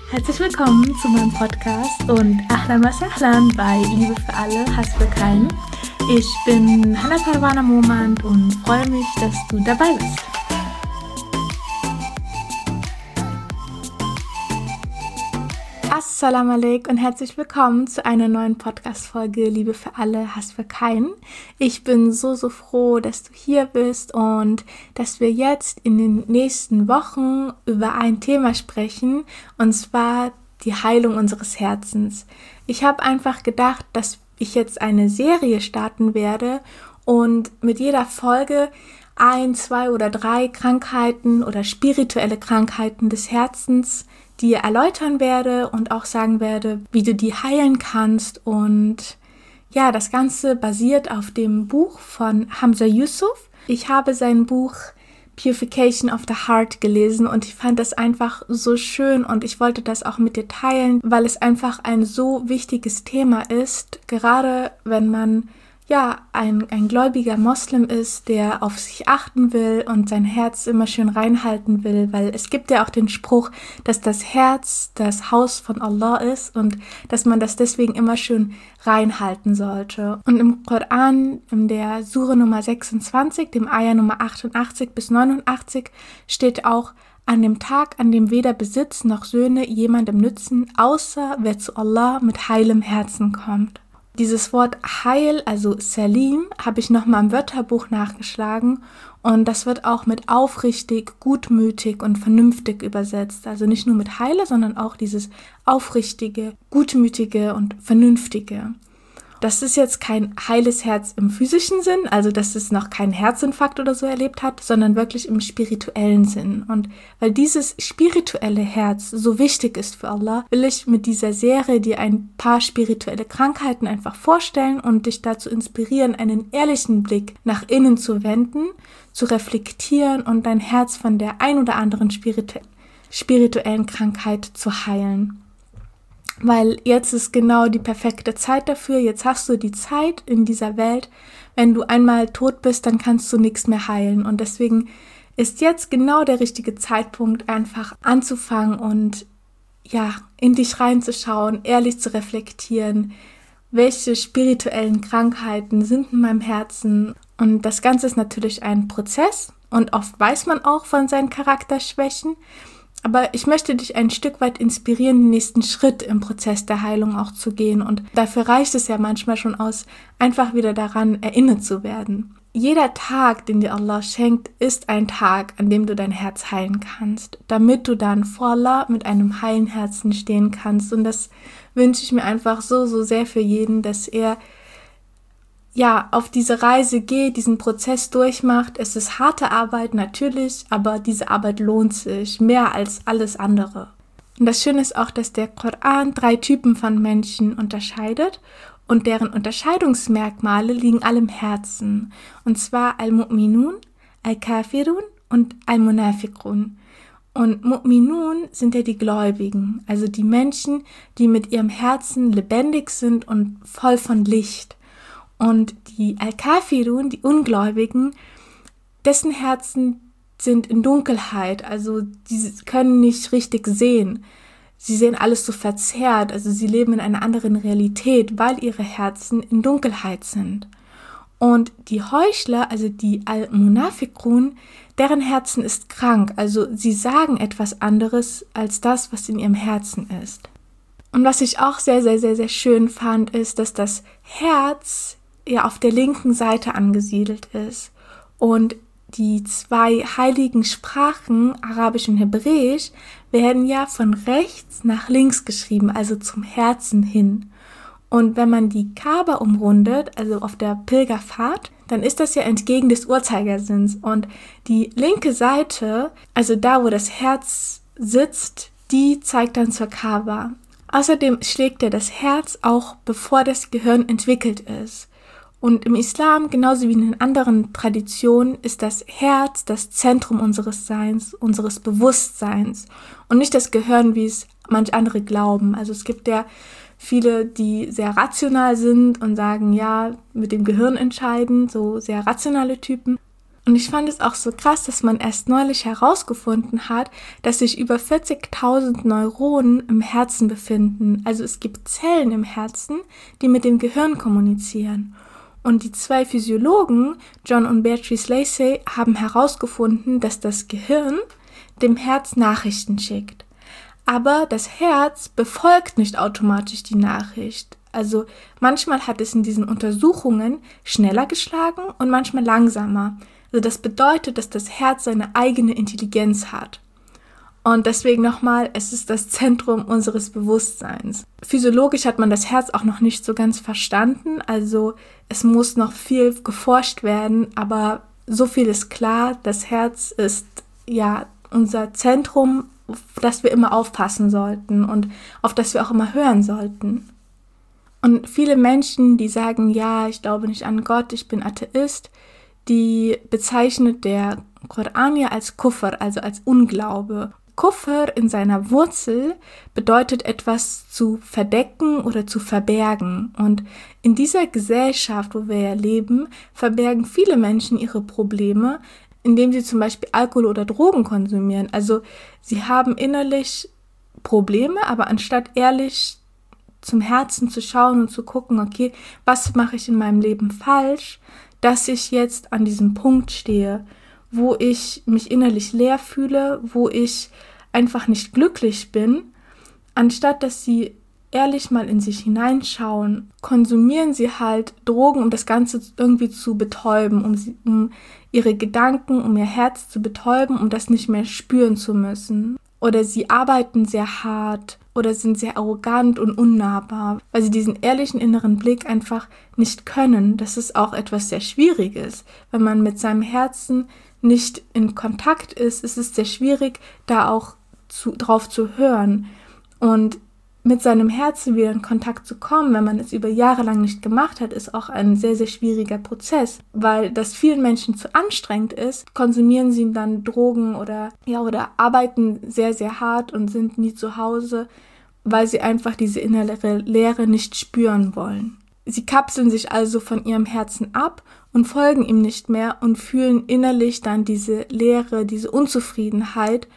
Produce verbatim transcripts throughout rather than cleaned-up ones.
Herzlich willkommen zu meinem Podcast und Ahlan wa Sahlan bei Liebe für alle, Hass für keinen. Ich bin Hannah Parwana Momand und freue mich, dass du dabei bist. Assalamu alaikum und herzlich willkommen zu einer neuen Podcast-Folge Liebe für alle, Hass für keinen. Ich bin so, so froh, dass du hier bist und dass wir jetzt in den nächsten Wochen über ein Thema sprechen, und zwar die Heilung unseres Herzens. Ich habe einfach gedacht, dass ich jetzt eine Serie starten werde und mit jeder Folge ein, zwei oder drei Krankheiten oder spirituelle Krankheiten des Herzens dir erläutern werde und auch sagen werde, wie du die heilen kannst. Und ja, das Ganze basiert auf dem Buch von Hamza Yusuf. Ich habe sein Buch Purification of the Heart gelesen und ich fand das einfach so schön und ich wollte das auch mit dir teilen, weil es einfach ein so wichtiges Thema ist, gerade wenn man ja ein, ein gläubiger Moslem ist, der auf sich achten will und sein Herz immer schön reinhalten will, weil es gibt ja auch den Spruch, dass das Herz das Haus von Allah ist und dass man das deswegen immer schön reinhalten sollte. Und im Koran, in der Sure Nummer sechsundzwanzig, dem Ayah Nummer achtundachtzig bis neunundachtzig, steht auch: An dem Tag, an dem weder Besitz noch Söhne jemandem nützen, außer wer zu Allah mit heilem Herzen kommt. Dieses Wort Heil, also Salim, habe ich nochmal im Wörterbuch nachgeschlagen und das wird auch mit aufrichtig, gutmütig und vernünftig übersetzt. Also nicht nur mit Heile, sondern auch dieses aufrichtige, gutmütige und vernünftige. Das ist jetzt kein heiles Herz im physischen Sinn, also dass es noch keinen Herzinfarkt oder so erlebt hat, sondern wirklich im spirituellen Sinn. Und weil dieses spirituelle Herz so wichtig ist für Allah, will ich mit dieser Serie dir ein paar spirituelle Krankheiten einfach vorstellen und dich dazu inspirieren, einen ehrlichen Blick nach innen zu wenden, zu reflektieren und dein Herz von der ein oder anderen spiritu- spirituellen Krankheit zu heilen. Weil jetzt ist genau die perfekte Zeit dafür. Jetzt hast du die Zeit in dieser Welt. Wenn du einmal tot bist, dann kannst du nichts mehr heilen. Und deswegen ist jetzt genau der richtige Zeitpunkt, einfach anzufangen und ja, in dich reinzuschauen, ehrlich zu reflektieren, welche spirituellen Krankheiten sind in meinem Herzen. Und das Ganze ist natürlich ein Prozess und oft weiß man auch von seinen Charakterschwächen. Aber ich möchte dich ein Stück weit inspirieren, den nächsten Schritt im Prozess der Heilung auch zu gehen. Und dafür reicht es ja manchmal schon aus, einfach wieder daran erinnert zu werden. Jeder Tag, den dir Allah schenkt, ist ein Tag, an dem du dein Herz heilen kannst, damit du dann vor Allah mit einem heilen Herzen stehen kannst. Und das wünsche ich mir einfach so, so sehr für jeden, dass er ja, auf diese Reise geht, diesen Prozess durchmacht. Es ist harte Arbeit, natürlich, aber diese Arbeit lohnt sich mehr als alles andere. Und das Schöne ist auch, dass der Koran drei Typen von Menschen unterscheidet und deren Unterscheidungsmerkmale liegen alle im Herzen. Und zwar Al-Mu'minun, Al-Kafirun und Al-Munafiqun. Und Mu'minun sind ja die Gläubigen, also die Menschen, die mit ihrem Herzen lebendig sind und voll von Licht. Und die Al-Kafirun, die Ungläubigen, dessen Herzen sind in Dunkelheit, also die können nicht richtig sehen. Sie sehen alles so verzerrt, also sie leben in einer anderen Realität, weil ihre Herzen in Dunkelheit sind. Und die Heuchler, also die Al-Munafiqun, deren Herzen ist krank, also sie sagen etwas anderes als das, was in ihrem Herzen ist. Und was ich auch sehr, sehr, sehr, sehr schön fand, ist, dass das Herz ja auf der linken Seite angesiedelt ist und die zwei heiligen Sprachen, Arabisch und Hebräisch, werden ja von rechts nach links geschrieben, also zum Herzen hin. Und wenn man die Kaaba umrundet, also auf der Pilgerfahrt, dann ist das ja entgegen des Uhrzeigersinns und die linke Seite, also da, wo das Herz sitzt, die zeigt dann zur Kaaba. Außerdem schlägt ja das Herz auch, bevor das Gehirn entwickelt ist. Und im Islam, genauso wie in den anderen Traditionen, ist das Herz das Zentrum unseres Seins, unseres Bewusstseins und nicht das Gehirn, wie es manch andere glauben. Also es gibt ja viele, die sehr rational sind und sagen, ja, mit dem Gehirn entscheiden, so sehr rationale Typen. Und ich fand es auch so krass, dass man erst neulich herausgefunden hat, dass sich über vierzigtausend Neuronen im Herzen befinden. Also es gibt Zellen im Herzen, die mit dem Gehirn kommunizieren. Und die zwei Physiologen, John und Beatrice Lacey, haben herausgefunden, dass das Gehirn dem Herz Nachrichten schickt. Aber das Herz befolgt nicht automatisch die Nachricht. Also manchmal hat es in diesen Untersuchungen schneller geschlagen und manchmal langsamer. Also das bedeutet, dass das Herz seine eigene Intelligenz hat. Und deswegen nochmal, es ist das Zentrum unseres Bewusstseins. Physiologisch hat man das Herz auch noch nicht so ganz verstanden, also es muss noch viel geforscht werden, aber so viel ist klar, das Herz ist ja unser Zentrum, auf das wir immer aufpassen sollten und auf das wir auch immer hören sollten. Und viele Menschen, die sagen, ja, ich glaube nicht an Gott, ich bin Atheist, die bezeichnet der Koran ja als Kufr, also als Unglaube. Kufr in seiner Wurzel bedeutet etwas zu verdecken oder zu verbergen. Und in dieser Gesellschaft, wo wir ja leben, verbergen viele Menschen ihre Probleme, indem sie zum Beispiel Alkohol oder Drogen konsumieren. Also sie haben innerlich Probleme, aber anstatt ehrlich zum Herzen zu schauen und zu gucken, okay, was mache ich in meinem Leben falsch, dass ich jetzt an diesem Punkt stehe, wo ich mich innerlich leer fühle, wo ich einfach nicht glücklich bin, anstatt dass sie ehrlich mal in sich hineinschauen, konsumieren sie halt Drogen, um das Ganze irgendwie zu betäuben, um, sie, um ihre Gedanken, um ihr Herz zu betäuben, um das nicht mehr spüren zu müssen. Oder sie arbeiten sehr hart oder sind sehr arrogant und unnahbar, weil sie diesen ehrlichen inneren Blick einfach nicht können. Das ist auch etwas sehr Schwieriges. Wenn man mit seinem Herzen nicht in Kontakt ist, ist es sehr schwierig, da auch zu, drauf zu hören. Und mit seinem Herzen wieder in Kontakt zu kommen, wenn man es über Jahre lang nicht gemacht hat, ist auch ein sehr, sehr schwieriger Prozess, weil das vielen Menschen zu anstrengend ist, konsumieren sie dann Drogen oder, ja, oder arbeiten sehr, sehr hart und sind nie zu Hause, weil sie einfach diese innere Leere nicht spüren wollen. Sie kapseln sich also von ihrem Herzen ab und folgen ihm nicht mehr und fühlen innerlich dann diese Leere, diese Unzufriedenheit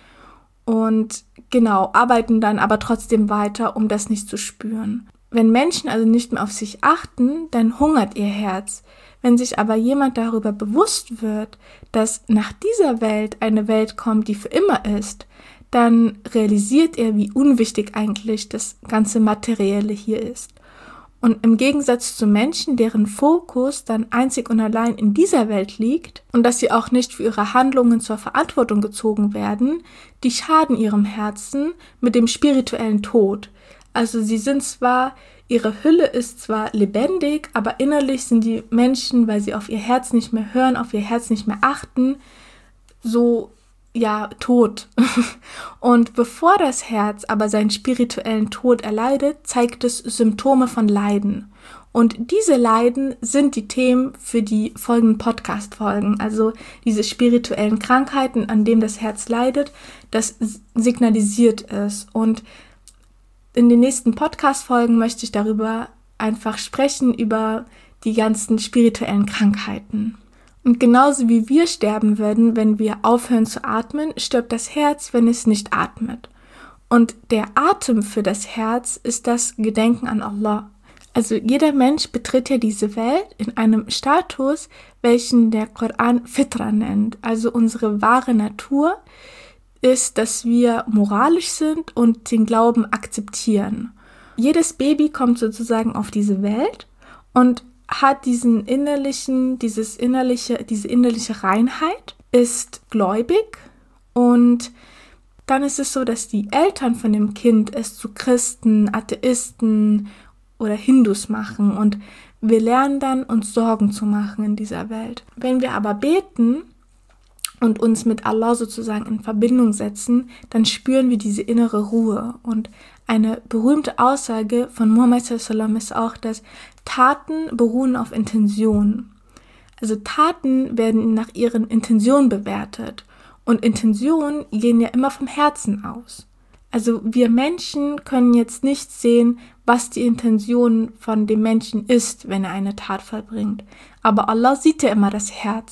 und genau, arbeiten dann aber trotzdem weiter, um das nicht zu spüren. Wenn Menschen also nicht mehr auf sich achten, dann hungert ihr Herz. Wenn sich aber jemand darüber bewusst wird, dass nach dieser Welt eine Welt kommt, die für immer ist, dann realisiert er, wie unwichtig eigentlich das ganze Materielle hier ist. Und im Gegensatz zu Menschen, deren Fokus dann einzig und allein in dieser Welt liegt und dass sie auch nicht für ihre Handlungen zur Verantwortung gezogen werden, die schaden ihrem Herzen mit dem spirituellen Tod. Also sie sind zwar, ihre Hülle ist zwar lebendig, aber innerlich sind die Menschen, weil sie auf ihr Herz nicht mehr hören, auf ihr Herz nicht mehr achten, so ja, tot. Und bevor das Herz aber seinen spirituellen Tod erleidet, zeigt es Symptome von Leiden. Und diese Leiden sind die Themen für die folgenden Podcast-Folgen. Also diese spirituellen Krankheiten, an denen das Herz leidet, das signalisiert es. Und in den nächsten Podcast-Folgen möchte ich darüber einfach sprechen, über die ganzen spirituellen Krankheiten. Und genauso wie wir sterben würden, wenn wir aufhören zu atmen, stirbt das Herz, wenn es nicht atmet. Und der Atem für das Herz ist das Gedenken an Allah. Also jeder Mensch betritt ja diese Welt in einem Status, welchen der Koran Fitra nennt. Also unsere wahre Natur ist, dass wir moralisch sind und den Glauben akzeptieren. Jedes Baby kommt sozusagen auf diese Welt und hat diesen innerlichen, dieses innerliche, diese innerliche Reinheit, ist gläubig und dann ist es so, dass die Eltern von dem Kind es zu Christen, Atheisten oder Hindus machen und wir lernen dann, uns Sorgen zu machen in dieser Welt. Wenn wir aber beten und uns mit Allah sozusagen in Verbindung setzen, dann spüren wir diese innere Ruhe. Und eine berühmte Aussage von Muhammad sallallahu alaihi wasallam ist auch, dass Taten beruhen auf Intention. Also Taten werden nach ihren Intentionen bewertet. Und Intentionen gehen ja immer vom Herzen aus. Also wir Menschen können jetzt nicht sehen, was die Intention von dem Menschen ist, wenn er eine Tat vollbringt. Aber Allah sieht ja immer das Herz.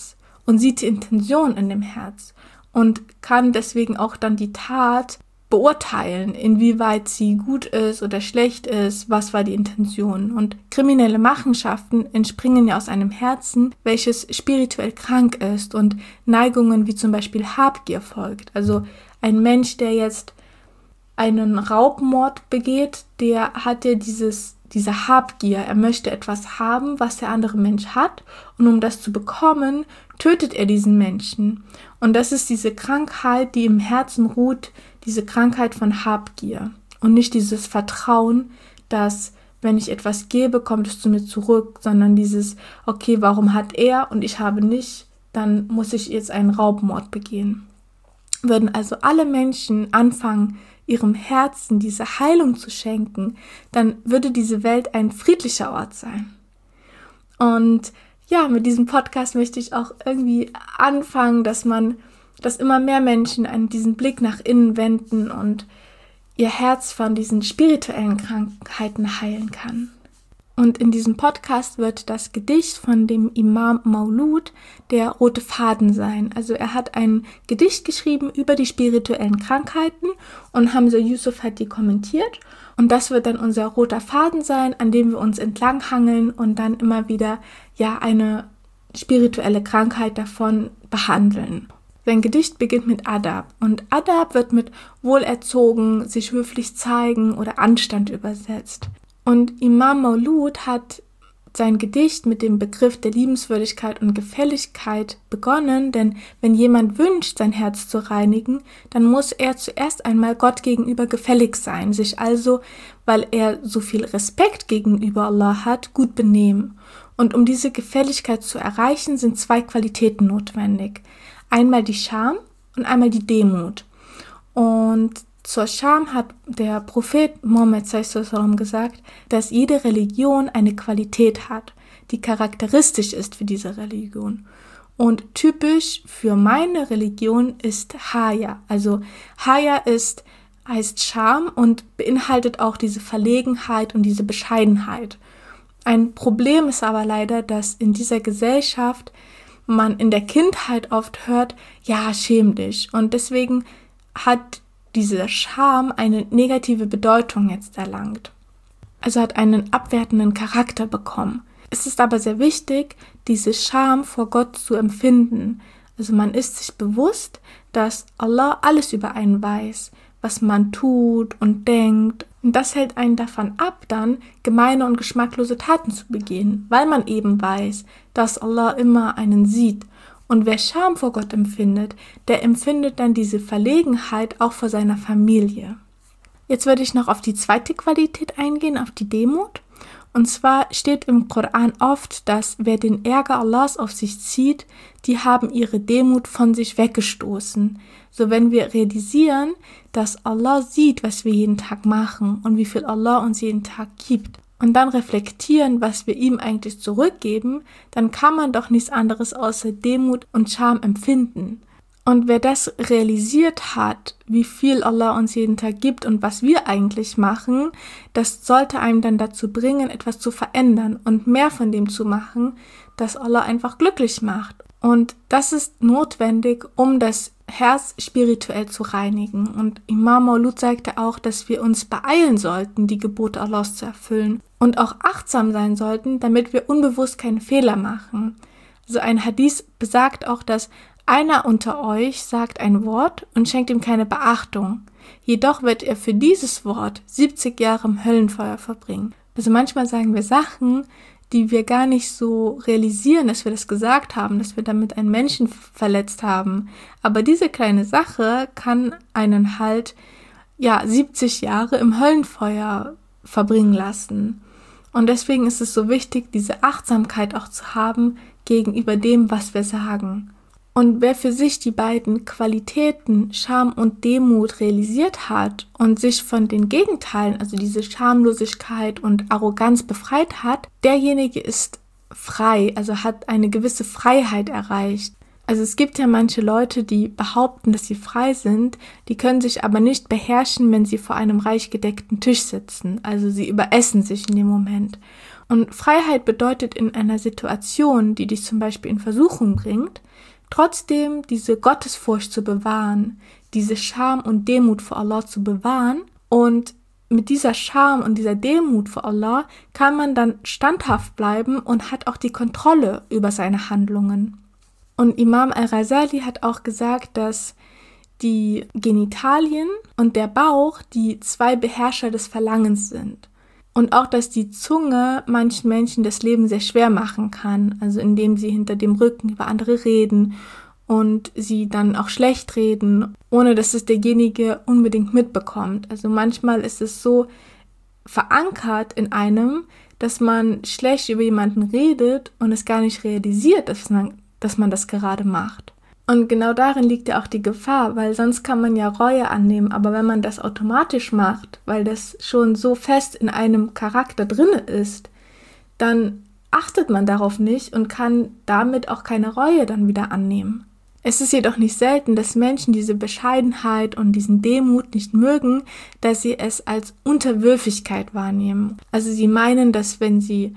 und sieht die Intention in dem Herz und kann deswegen auch dann die Tat beurteilen, inwieweit sie gut ist oder schlecht ist, was war die Intention. Und kriminelle Machenschaften entspringen ja aus einem Herzen, welches spirituell krank ist und Neigungen wie zum Beispiel Habgier folgt. Also ein Mensch, der jetzt einen Raubmord begeht, der hat ja dieses, diese Habgier. Er möchte etwas haben, was der andere Mensch hat, und um das zu bekommen, tötet er diesen Menschen. Und das ist diese Krankheit, die im Herzen ruht, diese Krankheit von Habgier und nicht dieses Vertrauen, dass wenn ich etwas gebe, kommt es zu mir zurück, sondern dieses, okay, warum hat er und ich habe nicht, dann muss ich jetzt einen Raubmord begehen. Würden also alle Menschen anfangen, ihrem Herzen diese Heilung zu schenken, dann würde diese Welt ein friedlicher Ort sein. Und ja, mit diesem Podcast möchte ich auch irgendwie anfangen, dass man, dass immer mehr Menschen an diesen Blick nach innen wenden und ihr Herz von diesen spirituellen Krankheiten heilen kann. Und in diesem Podcast wird das Gedicht von dem Imam Maulud der rote Faden sein. Also er hat ein Gedicht geschrieben über die spirituellen Krankheiten und Hamza Yusuf hat die kommentiert. Und das wird dann unser roter Faden sein, an dem wir uns entlanghangeln und dann immer wieder ja eine spirituelle Krankheit davon behandeln. Sein Gedicht beginnt mit Adab und Adab wird mit wohlerzogen, sich höflich zeigen oder Anstand übersetzt. Und Imam Maulud hat sein Gedicht mit dem Begriff der Liebenswürdigkeit und Gefälligkeit begonnen, denn wenn jemand wünscht, sein Herz zu reinigen, dann muss er zuerst einmal Gott gegenüber gefällig sein, sich also, weil er so viel Respekt gegenüber Allah hat, gut benehmen. Und um diese Gefälligkeit zu erreichen, sind zwei Qualitäten notwendig. Einmal die Scham und einmal die Demut. Und zur Scham hat der Prophet Mohammed sallallahu alaihi wasallam gesagt, dass jede Religion eine Qualität hat, die charakteristisch ist für diese Religion. Und typisch für meine Religion ist Haya. Also Haya ist, heißt Scham und beinhaltet auch diese Verlegenheit und diese Bescheidenheit. Ein Problem ist aber leider, dass in dieser Gesellschaft man in der Kindheit oft hört, ja, schäm dich. Und deswegen hat diese Scham eine negative Bedeutung jetzt erlangt. Also hat einen abwertenden Charakter bekommen. Es ist aber sehr wichtig, diese Scham vor Gott zu empfinden. Also man ist sich bewusst, dass Allah alles über einen weiß, was man tut und denkt. Und das hält einen davon ab, dann gemeine und geschmacklose Taten zu begehen, weil man eben weiß, dass Allah immer einen sieht. Und wer Scham vor Gott empfindet, der empfindet dann diese Verlegenheit auch vor seiner Familie. Jetzt würde ich noch auf die zweite Qualität eingehen, auf die Demut. Und zwar steht im Koran oft, dass wer den Ärger Allahs auf sich zieht, die haben ihre Demut von sich weggestoßen. So wenn wir realisieren, dass Allah sieht, was wir jeden Tag machen und wie viel Allah uns jeden Tag gibt, und dann reflektieren, was wir ihm eigentlich zurückgeben, dann kann man doch nichts anderes außer Demut und Scham empfinden. Und wer das realisiert hat, wie viel Allah uns jeden Tag gibt und was wir eigentlich machen, das sollte einem dann dazu bringen, etwas zu verändern und mehr von dem zu machen, das Allah einfach glücklich macht. Und das ist notwendig, um das Herz spirituell zu reinigen. Und Imam Maulud sagte auch, dass wir uns beeilen sollten, die Gebote Allahs zu erfüllen und auch achtsam sein sollten, damit wir unbewusst keine Fehler machen. Also ein Hadith besagt auch, dass einer unter euch sagt ein Wort und schenkt ihm keine Beachtung. Jedoch wird er für dieses Wort siebzig Jahre im Höllenfeuer verbringen. Also manchmal sagen wir Sachen, die wir gar nicht so realisieren, dass wir das gesagt haben, dass wir damit einen Menschen verletzt haben. Aber diese kleine Sache kann einen halt, ja, siebzig Jahre im Höllenfeuer verbringen lassen. Und deswegen ist es so wichtig, diese Achtsamkeit auch zu haben gegenüber dem, was wir sagen. Und wer für sich die beiden Qualitäten Scham und Demut realisiert hat und sich von den Gegenteilen, also diese Schamlosigkeit und Arroganz befreit hat, derjenige ist frei, also hat eine gewisse Freiheit erreicht. Also es gibt ja manche Leute, die behaupten, dass sie frei sind, die können sich aber nicht beherrschen, wenn sie vor einem reich gedeckten Tisch sitzen. Also sie überessen sich in dem Moment. Und Freiheit bedeutet in einer Situation, die dich zum Beispiel in Versuchung bringt, trotzdem diese Gottesfurcht zu bewahren, diese Scham und Demut vor Allah zu bewahren. Und mit dieser Scham und dieser Demut vor Allah kann man dann standhaft bleiben und hat auch die Kontrolle über seine Handlungen. Und Imam al-Ghazali hat auch gesagt, dass die Genitalien und der Bauch die zwei Beherrscher des Verlangens sind. Und auch, dass die Zunge manchen Menschen das Leben sehr schwer machen kann, also indem sie hinter dem Rücken über andere reden und sie dann auch schlecht reden, ohne dass es derjenige unbedingt mitbekommt. Also manchmal ist es so verankert in einem, dass man schlecht über jemanden redet und es gar nicht realisiert, dass man, dass man das gerade macht. Und genau darin liegt ja auch die Gefahr, weil sonst kann man ja Reue annehmen, aber wenn man das automatisch macht, weil das schon so fest in einem Charakter drin ist, dann achtet man darauf nicht und kann damit auch keine Reue dann wieder annehmen. Es ist jedoch nicht selten, dass Menschen diese Bescheidenheit und diesen Demut nicht mögen, da sie es als Unterwürfigkeit wahrnehmen. Also sie meinen, dass wenn sie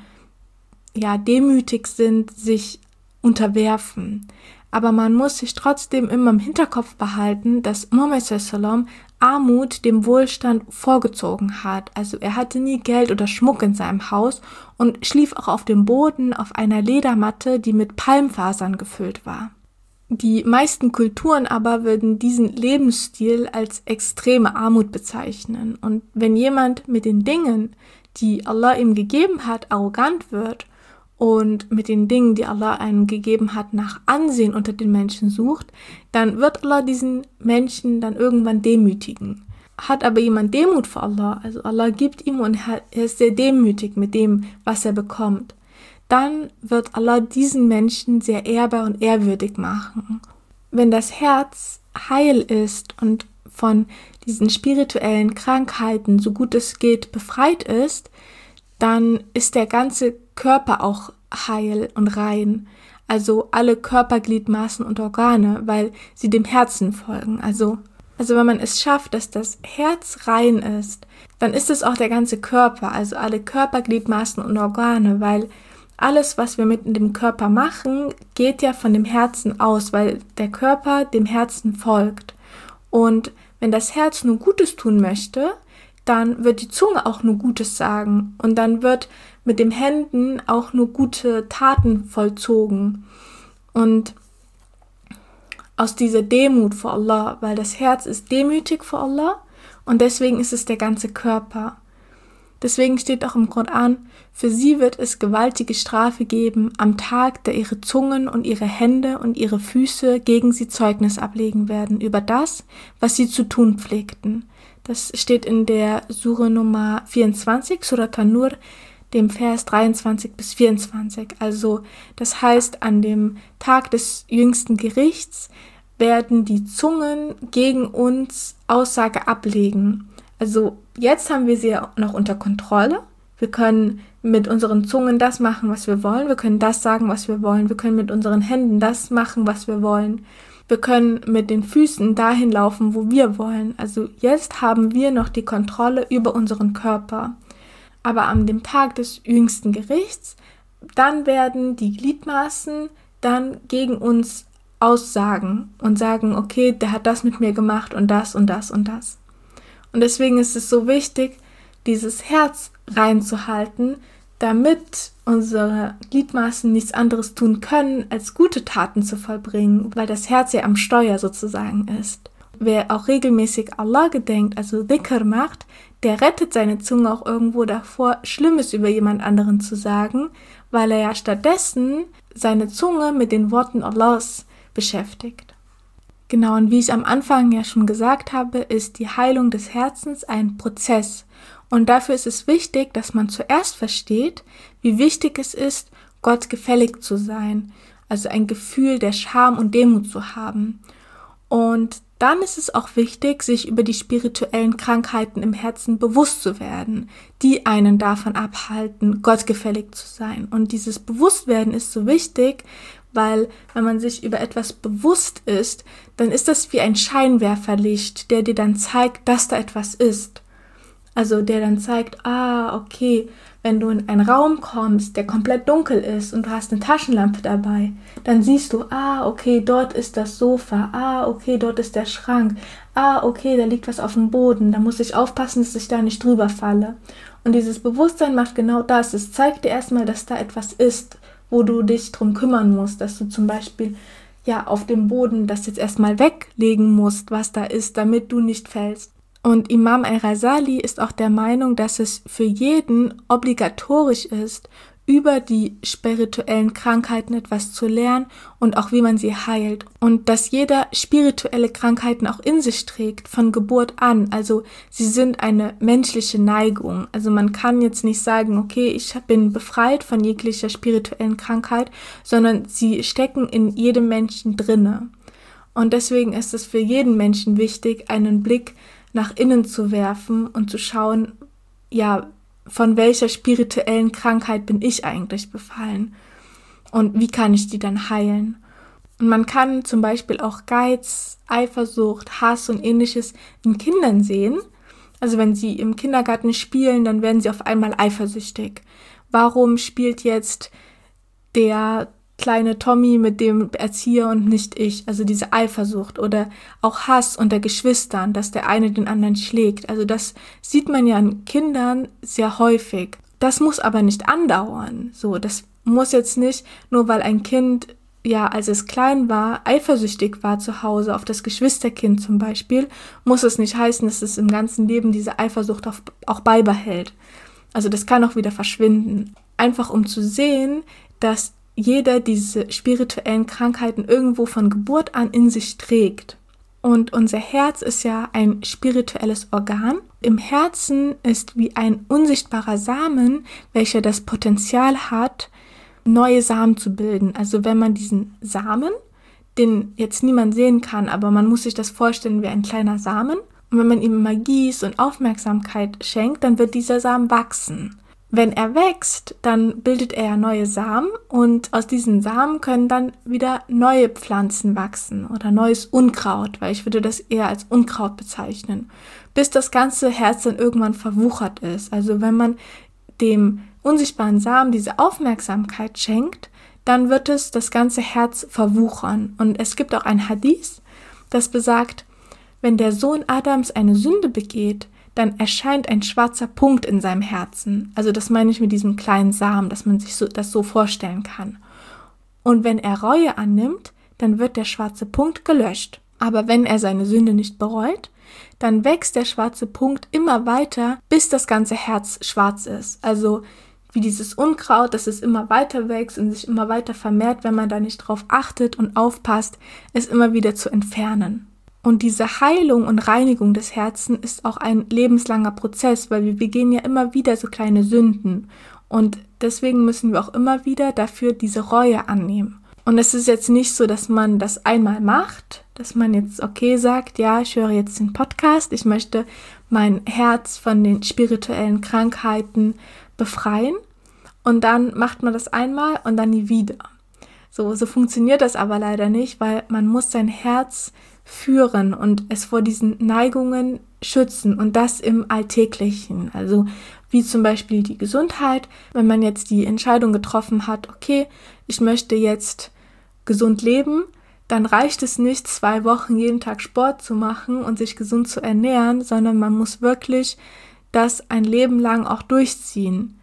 ja demütig sind, sich unterwerfen. Aber man muss sich trotzdem immer im Hinterkopf behalten, dass Muhammad sallallahu alaihi wasallam Armut dem Wohlstand vorgezogen hat. Also er hatte nie Geld oder Schmuck in seinem Haus und schlief auch auf dem Boden auf einer Ledermatte, die mit Palmfasern gefüllt war. Die meisten Kulturen aber würden diesen Lebensstil als extreme Armut bezeichnen. Und wenn jemand mit den Dingen, die Allah ihm gegeben hat, arrogant wird und mit den Dingen, die Allah einem gegeben hat, nach Ansehen unter den Menschen sucht, dann wird Allah diesen Menschen dann irgendwann demütigen. Hat aber jemand Demut vor Allah, also Allah gibt ihm und er ist sehr demütig mit dem, was er bekommt, dann wird Allah diesen Menschen sehr ehrbar und ehrwürdig machen. Wenn das Herz heil ist und von diesen spirituellen Krankheiten, so gut es geht, befreit ist, dann ist der ganze Körper auch heil und rein. Also alle Körpergliedmaßen und Organe, weil sie dem Herzen folgen. Also, also wenn man es schafft, dass das Herz rein ist, dann ist es auch der ganze Körper, also alle Körpergliedmaßen und Organe, weil alles, was wir mit dem Körper machen, geht ja von dem Herzen aus, weil der Körper dem Herzen folgt. Und wenn das Herz nur Gutes tun möchte, dann wird die Zunge auch nur Gutes sagen und dann wird mit den Händen auch nur gute Taten vollzogen. Und aus dieser Demut vor Allah, weil das Herz ist demütig vor Allah und deswegen ist es der ganze Körper. Deswegen steht auch im Koran, für sie wird es gewaltige Strafe geben am Tag, da ihre Zungen und ihre Hände und ihre Füße gegen sie Zeugnis ablegen werden über das, was sie zu tun pflegten. Das steht in der Sure Nummer vierundzwanzig, Surat An-Nur, dem Vers dreiundzwanzig bis vierundzwanzig. Also das heißt, an dem Tag des jüngsten Gerichts werden die Zungen gegen uns Aussage ablegen. Also jetzt haben wir sie ja noch unter Kontrolle. Wir können mit unseren Zungen das machen, was wir wollen. Wir können das sagen, was wir wollen. Wir können mit unseren Händen das machen, was wir wollen. Wir können mit den Füßen dahin laufen, wo wir wollen. Also jetzt haben wir noch die Kontrolle über unseren Körper. Aber an dem Tag des jüngsten Gerichts, dann werden die Gliedmaßen dann gegen uns aussagen und sagen, okay, der hat das mit mir gemacht und das und das und das. Und deswegen ist es so wichtig, dieses Herz reinzuhalten, damit unsere Gliedmaßen nichts anderes tun können, als gute Taten zu vollbringen, weil das Herz ja am Steuer sozusagen ist. Wer auch regelmäßig Allah gedenkt, also Dhikr macht, der rettet seine Zunge auch irgendwo davor, Schlimmes über jemand anderen zu sagen, weil er ja stattdessen seine Zunge mit den Worten Allahs beschäftigt. Genau, und wie ich am Anfang ja schon gesagt habe, ist die Heilung des Herzens ein Prozess. Und dafür ist es wichtig, dass man zuerst versteht, wie wichtig es ist, Gott gefällig zu sein, also ein Gefühl der Scham und Demut zu haben. Und dann ist es auch wichtig, sich über die spirituellen Krankheiten im Herzen bewusst zu werden, die einen davon abhalten, Gott gefällig zu sein. Und dieses Bewusstwerden ist so wichtig, weil wenn man sich über etwas bewusst ist, dann ist das wie ein Scheinwerferlicht, der dir dann zeigt, dass da etwas ist. Also der dann zeigt, ah, okay, wenn du in einen Raum kommst, der komplett dunkel ist und du hast eine Taschenlampe dabei, dann siehst du, ah, okay, dort ist das Sofa, ah, okay, dort ist der Schrank, ah, okay, da liegt was auf dem Boden, da muss ich aufpassen, dass ich da nicht drüber falle. Und dieses Bewusstsein macht genau das. Es zeigt dir erstmal, dass da etwas ist, wo du dich drum kümmern musst, dass du zum Beispiel ja auf dem Boden das jetzt erstmal weglegen musst, was da ist, damit du nicht fällst. Und Imam al-Ghazali ist auch der Meinung, dass es für jeden obligatorisch ist, über die spirituellen Krankheiten etwas zu lernen und auch wie man sie heilt. Und dass jeder spirituelle Krankheiten auch in sich trägt, von Geburt an. Also sie sind eine menschliche Neigung. Also man kann jetzt nicht sagen, okay, ich bin befreit von jeglicher spirituellen Krankheit, sondern sie stecken in jedem Menschen drinne. Und deswegen ist es für jeden Menschen wichtig, einen Blick nach innen zu werfen und zu schauen, ja, von welcher spirituellen Krankheit bin ich eigentlich befallen und wie kann ich die dann heilen. Und man kann zum Beispiel auch Geiz, Eifersucht, Hass und ähnliches in Kindern sehen. Also wenn sie im Kindergarten spielen, dann werden sie auf einmal eifersüchtig. Warum spielt jetzt der kleine Tommy mit dem Erzieher und nicht ich? Also diese Eifersucht oder auch Hass unter Geschwistern, dass der eine den anderen schlägt. Also das sieht man ja an Kindern sehr häufig. Das muss aber nicht andauern. So, das muss jetzt nicht, nur weil ein Kind, ja, als es klein war, eifersüchtig war zu Hause auf das Geschwisterkind zum Beispiel, muss es nicht heißen, dass es im ganzen Leben diese Eifersucht auch, auch beibehält. Also das kann auch wieder verschwinden. Einfach um zu sehen, dass jeder diese spirituellen Krankheiten irgendwo von Geburt an in sich trägt. Und unser Herz ist ja ein spirituelles Organ. Im Herzen ist wie ein unsichtbarer Samen, welcher das Potenzial hat, neue Samen zu bilden. Also wenn man diesen Samen, den jetzt niemand sehen kann, aber man muss sich das vorstellen wie ein kleiner Samen. Und wenn man ihm immer gießt und Aufmerksamkeit schenkt, dann wird dieser Samen wachsen. Wenn er wächst, dann bildet er neue Samen und aus diesen Samen können dann wieder neue Pflanzen wachsen oder neues Unkraut, weil ich würde das eher als Unkraut bezeichnen, bis das ganze Herz dann irgendwann verwuchert ist. Also wenn man dem unsichtbaren Samen diese Aufmerksamkeit schenkt, dann wird es das ganze Herz verwuchern. Und es gibt auch ein Hadith, das besagt, wenn der Sohn Adams eine Sünde begeht, dann erscheint ein schwarzer Punkt in seinem Herzen. Also das meine ich mit diesem kleinen Samen, dass man sich so, das so vorstellen kann. Und wenn er Reue annimmt, dann wird der schwarze Punkt gelöscht. Aber wenn er seine Sünde nicht bereut, dann wächst der schwarze Punkt immer weiter, bis das ganze Herz schwarz ist. Also wie dieses Unkraut, dass es immer weiter wächst und sich immer weiter vermehrt, wenn man da nicht drauf achtet und aufpasst, es immer wieder zu entfernen. Und diese Heilung und Reinigung des Herzens ist auch ein lebenslanger Prozess, weil wir begehen ja immer wieder so kleine Sünden. Und deswegen müssen wir auch immer wieder dafür diese Reue annehmen. Und es ist jetzt nicht so, dass man das einmal macht, dass man jetzt okay sagt, ja, ich höre jetzt den Podcast, ich möchte mein Herz von den spirituellen Krankheiten befreien. Und dann macht man das einmal und dann nie wieder. So, so funktioniert das aber leider nicht, weil man muss sein Herz führen und es vor diesen Neigungen schützen und das im Alltäglichen. Also wie zum Beispiel die Gesundheit, wenn man jetzt die Entscheidung getroffen hat, okay, ich möchte jetzt gesund leben, dann reicht es nicht, zwei Wochen jeden Tag Sport zu machen und sich gesund zu ernähren, sondern man muss wirklich das ein Leben lang auch durchziehen.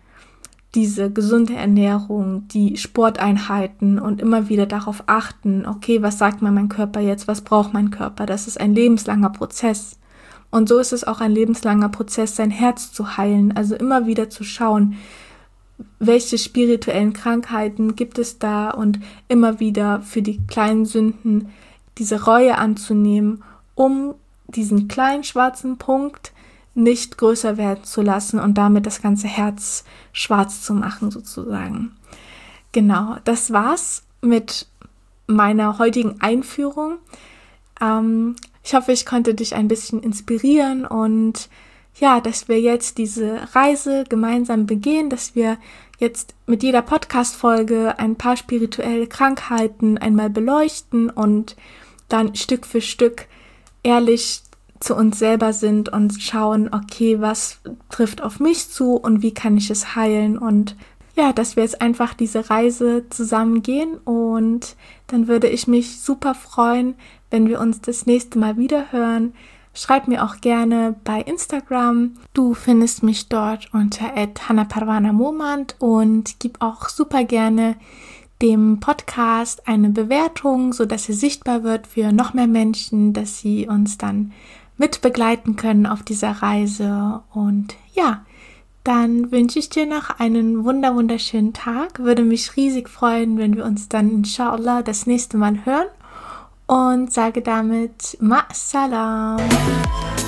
Diese gesunde Ernährung, die Sporteinheiten und immer wieder darauf achten, okay, was sagt mir mein Körper jetzt, was braucht mein Körper? Das ist ein lebenslanger Prozess. Und so ist es auch ein lebenslanger Prozess, sein Herz zu heilen, also immer wieder zu schauen, welche spirituellen Krankheiten gibt es da und immer wieder für die kleinen Sünden diese Reue anzunehmen, um diesen kleinen schwarzen Punkt nicht größer werden zu lassen und damit das ganze Herz schwarz zu machen sozusagen. Genau, das war's mit meiner heutigen Einführung. Ähm, ich hoffe, ich konnte dich ein bisschen inspirieren und ja, dass wir jetzt diese Reise gemeinsam begehen, dass wir jetzt mit jeder Podcast-Folge ein paar spirituelle Krankheiten einmal beleuchten und dann Stück für Stück ehrlich zu uns selber sind und schauen, okay, was trifft auf mich zu und wie kann ich es heilen, und ja, dass wir jetzt einfach diese Reise zusammen gehen, und dann würde ich mich super freuen, wenn wir uns das nächste Mal wieder hören. Schreib mir auch gerne bei Instagram. Du findest mich dort unter at hannaparvanamomand, und gib auch super gerne dem Podcast eine Bewertung, sodass er sichtbar wird für noch mehr Menschen, dass sie uns dann mit begleiten können auf dieser Reise. Und ja, dann wünsche ich dir noch einen wunder wunderschönen Tag. Würde mich riesig freuen, wenn wir uns dann inshallah das nächste Mal hören, und sage damit Ma'salam.